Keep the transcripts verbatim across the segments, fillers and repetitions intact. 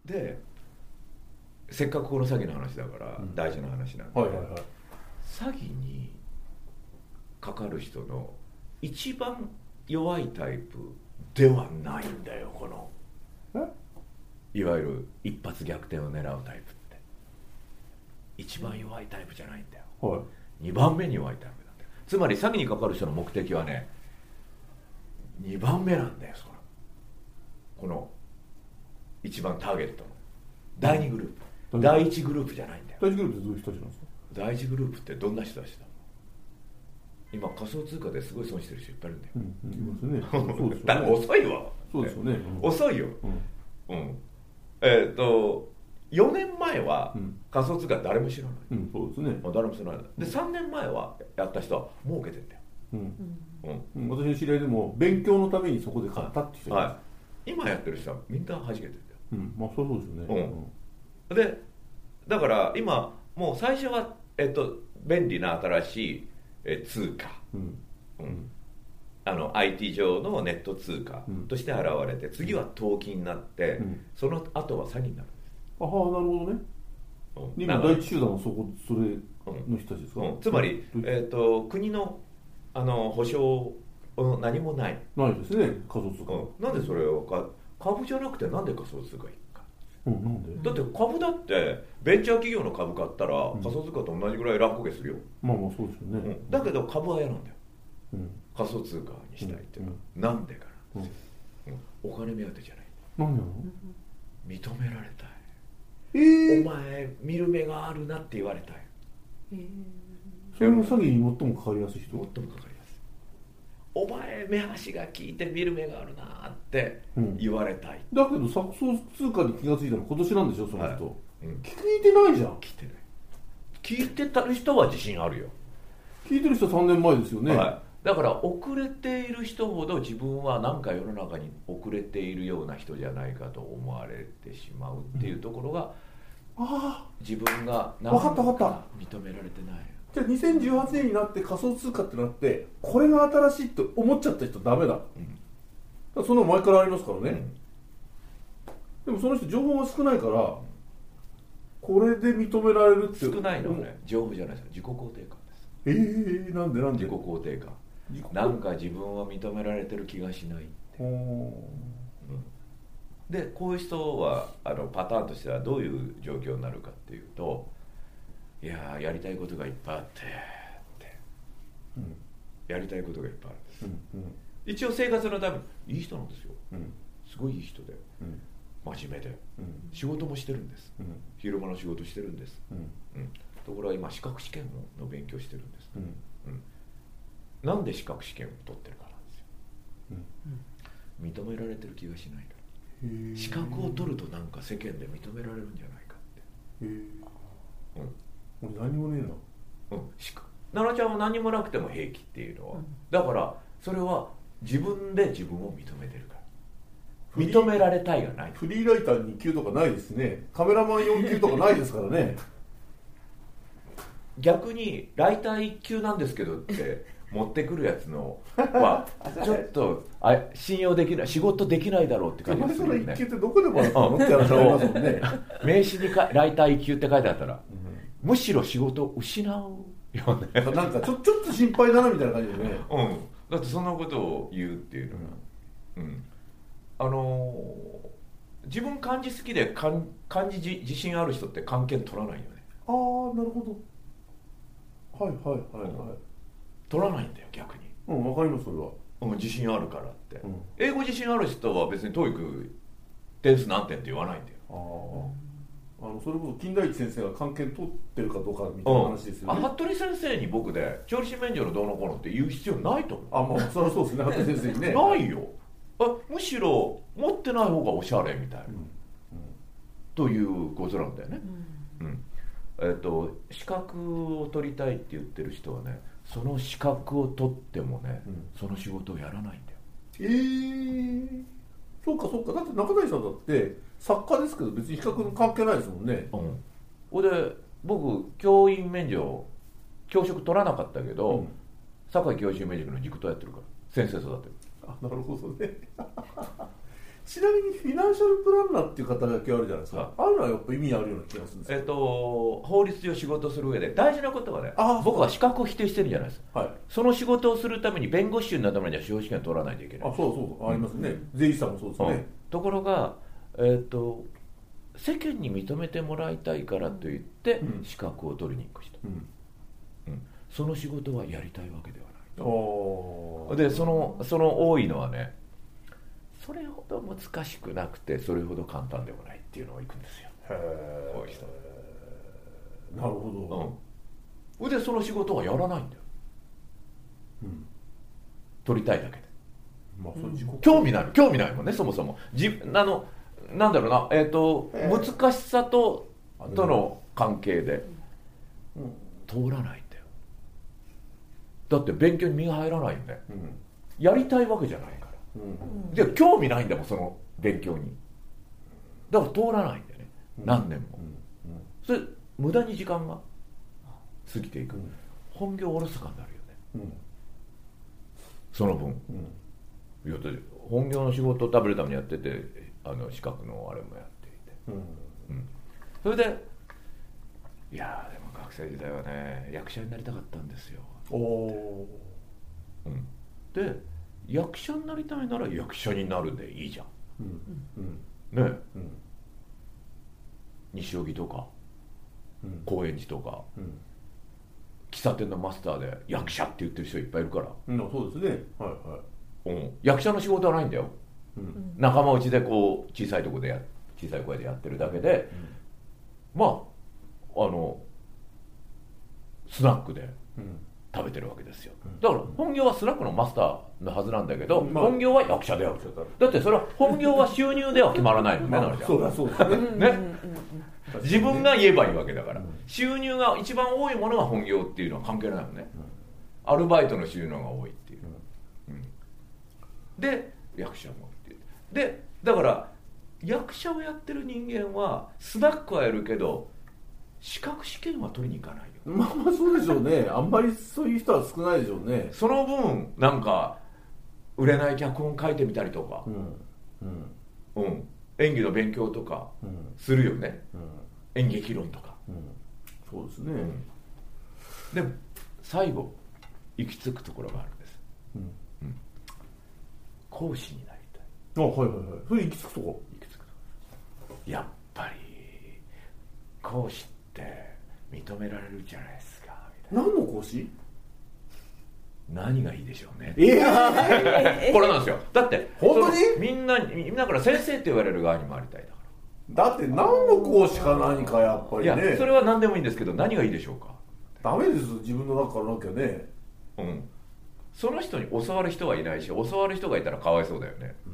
でせっかくこの詐欺の話だから大事な話なんで、 はいはいはい、 詐欺にかかる人の一番弱いタイプではないんだよ、このいわゆる一発逆転を狙うタイプって。一番弱いタイプじゃないんだよ、はい、にばんめに弱いタイプなんだよ。つまり詐欺にかかる人の目的はねにばんめなんだよ、そのこの一番ターゲットのだいにグループ、うん、だいいちグループじゃないんだよ。 だいいちグループってどういう人たちなんですか？ だいいちグループってどんな人たちだ。今仮想通貨ですごい損してる人いっぱいいるんだよ、うんうん、いますね。そうですよね。だから遅いわ。 そうですよね、 うん、遅いよ、うんうん、えー、っとよねんまえは仮想通貨誰も知らない、 うん、そうですね。 誰も知らない。でさんねんまえはやった人は儲けてんだよ、うんうん、私の知り合いでも勉強のためにそこで買ったって人います、はい、 今やってる人はみんな弾けてるんだよ、 うん、まあそうそうですよね、 うん、でだから今もう最初は、えっと、便利な新しいえ通貨、うんうん、あの アイティー 上のネット通貨として現れて、うん、次は投機になって、うん、その後は詐欺になるんです。 ああ、なるほどね、うん、今第一集団はそこそれの人たちですか、 うんうん、つまり、えー、と国の、あの保証何もないないですね、仮想通貨、 うん、なんでそれをか株じゃなくてなんで仮想通貨いいか、 うん、なんでだって株だってベンチャー企業の株買ったら、うん、仮想通貨と同じぐらい乱高下するよ。 まあまあそうですよね、 うん、だけど株は嫌なんだよ、うん、仮想通貨にしたいっていうのは、うん、なんでかなんですよ、うん、お金目当てじゃない。 なんでなの？ 認められたい、 えー、 お前見る目があるなって言われたい、 えー、それも詐欺に最もかかりやすい人？ 最もかかりやすい。お前目端が利いて見る目があるなって言われたい、 うん、だけど錯綜通貨に気がついたの今年なんでしょその人、はい、うん、聞いてないじゃん。 聞いてない。聞いてた人は自信あるよ。 聞いてる人はさんねんまえですよね、 はい、だから遅れている人ほど自分は何か世の中に遅れているような人じゃないかと思われてしまうっていうところが、うん、あ自分が何か認められてない。 じゃあにせんじゅうはちねんになって仮想通貨ってなってこれが新しいって思っちゃった人ダメだ、うん、その前からありますからね、うん、でもその人情報が少ないからこれで認められるって。 少ないのはね、情報じゃないですよ、自己肯定感です。 えー、なんでなんで自己肯定感、なんか自分は認められてる気がしないって、うん、でこういう人はあのパターンとしてはどういう状況になるかっていうと、いややりたいことがいっぱいあってって、うん、やりたいことがいっぱいあるんです、うんうん、一応生活のためにいい人なんですよ、うん、すごいいい人で、うん、真面目で、うん、仕事もしてるんです、うん、昼間の仕事してるんです、うんうん、ところが今資格試験の勉強してるんです、うんうん、なんで資格試験を取ってるかなんですよ、うん、認められてる気がしないから。資格を取るとなんか世間で認められるんじゃないかって。へー、うんもう何もねえな、 うん、奈々ちゃんは何もなくても平気っていうのは、うん、だからそれは自分で自分を認めてるから。認められたいがない。 フリーライターに級とかないですね。カメラマンよん級とかないですからね逆にライターいっ級なんですけどって持ってくるやつのはちょっとあ信用できない、仕事できないだろうって感じがするよね。 いっ級ってどこでもらったのって話ありますもんね名刺にかライターいっ級って書いてあったら、うん、むしろ仕事を失うよねなんかちょ、ちょっと心配だなみたいな感じでね、 うん、だってそんなことを言うっていうのが、うんうん、あのー、自分漢字好きで漢字自信ある人って漢検取らないよね。 ああなるほど、はいはいはいはい、うん、 取らないんだよ逆に。 うん分かりますそれは、 うん、自信あるからって、うん、英語自信ある人は別に トーイック 点数何点って言わないんだよ。 ああのそれこそ金田一先生が漢検取ってるかどうかみたいな話ですよね、 うん、あ服部先生に僕で調理師免除のどうのこうのって言う必要ないと思う。 あまあそれはそうですね服部先生にねないよ。あむしろ持ってない方がおしゃれみたいな、うんうん、ということなんだよね、うんうんえー、と資格を取りたいって言ってる人はねその資格を取ってもね、うん、その仕事をやらないんだよ。 えー、そうかそうか。だって中谷さんだって作家ですけど別に資格の関係ないですもんね。 うんほんで僕教員免除教職取らなかったけど、うん、堺教習免除の塾頭やってるから先生育てる。 あなるほどねちなみにフィナンシャルプランナーっていう肩書きあるじゃないですか、はい、あるのはやっぱ意味あるような気がするんですよ。 えっと法律上仕事する上で大事なことはね、僕は資格を否定してるじゃないですか、はい、その仕事をするために弁護士になるためには司法試験を取らないといけない。 あ、そうそう、ありますね、うん、税理士さんもそうですね、うん、 ところが、えっと世間に認めてもらいたいからといって資格を取りに行く人、うんうん、その仕事はやりたいわけではない。でそのその多いのはね、それほど難しくなくてそれほど簡単でもないっていうのをいくんですよ。へー、こういう人。 なるほど、うん、でその仕事はやらないんだよ、うん、取りたいだけで、まあ、それ自己興味ないの興味ないもんね、そもそもじあのなんだろうな、えーと難しさととの関係で、うん、通らないんだよ。だって勉強に身が入らないんで、うん、やりたいわけじゃないから、うん、で興味ないんだもんその勉強に。だから通らないんだよね、うん、何年も、うんうん、それ無駄に時間が過ぎていく、うん、本業おろそかになるよね、うん、その分、うん、いや本業の仕事を食べるためにやってて、あの資格のあれもやっていて、うんうん、それでいやでも学生時代はね役者になりたかったんですよ。お、うん、で役者になりたいなら役者になるでいいじゃん、うんうん、ねえ、うん、西荻とか、うん、高円寺とか、うん、喫茶店のマスターで役者って言ってる人いっぱいいるから、 うん、そうですね、はいはい、 うん、役者の仕事はないんだよ、うん、仲間内でこう小さいとこでや小さい声でやってるだけで、うん、まああのスナックで食べてるわけですよ。だから本業はスナックのマスターのはずなんだけど、うん、まあ、本業は役者である。だってそれは本業は収入では決まらないもんね、まあ、なそうだそうですね。 ね、自分が言えばいいわけだから、うん、収入が一番多いものが本業っていうのは関係ないもんね、うん、アルバイトの収入が多いっていう、うん、で役者もっていうで、だから役者をやってる人間はスナックはやるけど資格試験は取りに行かないよ。 まあまあそうでしょうね。あんまりそういう人は少ないでしょうね。 その分なんか売れない脚本書いてみたりとか、うんうんうん、演技の勉強とかするよね、うん、演劇論とか、うん、 そうですね、 うん、で最後行き着くところがあるんです、うんうん、講師になりたい。 あ、はいはいはい。それ行き着くとこ行き着くとこやっぱり講師って認められるじゃないですかみたいな。 何の講師？ 何がいいでしょうね。 えー、 これなんですよ。だって本当にみんなみんなから先生って言われる側に回りたいだから。だって何の講師か何かやっぱりね。 いやそれは何でもいいんですけど何がいいでしょうか。 ダメです自分の中からなきゃね。 うん。その人に教わる人はいないし教わる人がいたらかわいそうだよね。 うん、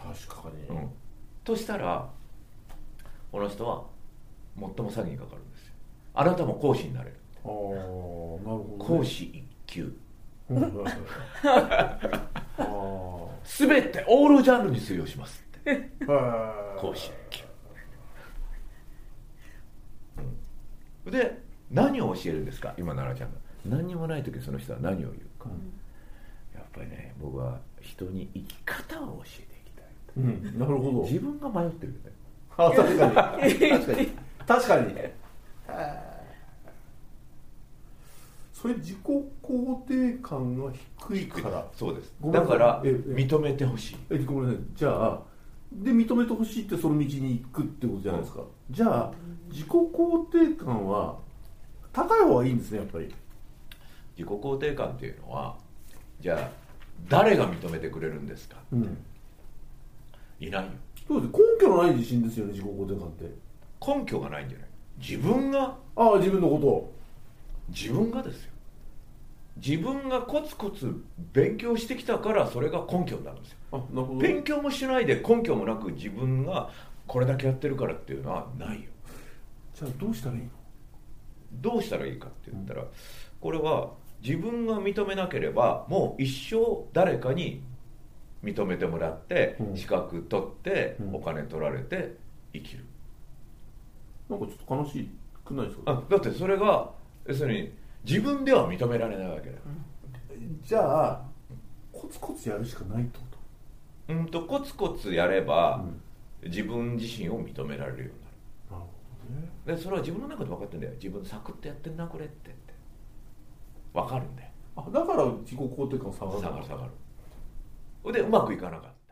確かに。 うん。としたらこの人は最も詐欺にかかるんですよ。あなたも講師になれる。 ああ、なるほど、ね。 講師一級。すべてオールジャンルに通用しますって講師一級、うん、で何を教えるんですか今奈々ちゃんが何にもない時その人は何を言うか、うん、やっぱりね僕は人に生き方を教えていきたい、 うん、なるほど。 自分が迷ってるよね。 あ、確かに確かに確かにそれ自己肯定感が低いから。 そうです。だから認めてほしい。 えごめんなさい。じゃあで認めてほしいってその道に行くってことじゃないですか、うん、じゃあ自己肯定感は高い方がいいんですねやっぱり。 自己肯定感っていうのはじゃあ誰が認めてくれるんですか、うん、いないよ。 そうです。根拠のない自信ですよね自己肯定感って。 根拠がないんじゃない。自分がああ自分のことを自分がですよ。自分がコツコツ勉強してきたからそれが根拠になるんですよ。 あ、なるほど。 勉強もしないで根拠もなく自分がこれだけやってるからっていうのはないよ。 じゃあどうしたらいいの？ どうしたらいいかって言ったら、うん、これは自分が認めなければもう一生誰かに認めてもらって、うん、資格取って、うん、お金取られて生きる。 なんかちょっと悲しくないですか？ あ、だってそれが要するに自分では認められないわけだ、 うん、じゃあコツコツやるしかないってこうんとコツコツやれば、うん、自分自身を認められるようになる。なるほどね。でそれは自分の中で分かってるんだよ。自分サクッとやってんなこれってって分かるんだよ。 あ、だから自己肯定感下がる。 下がる下がる。でうまくいかなかった。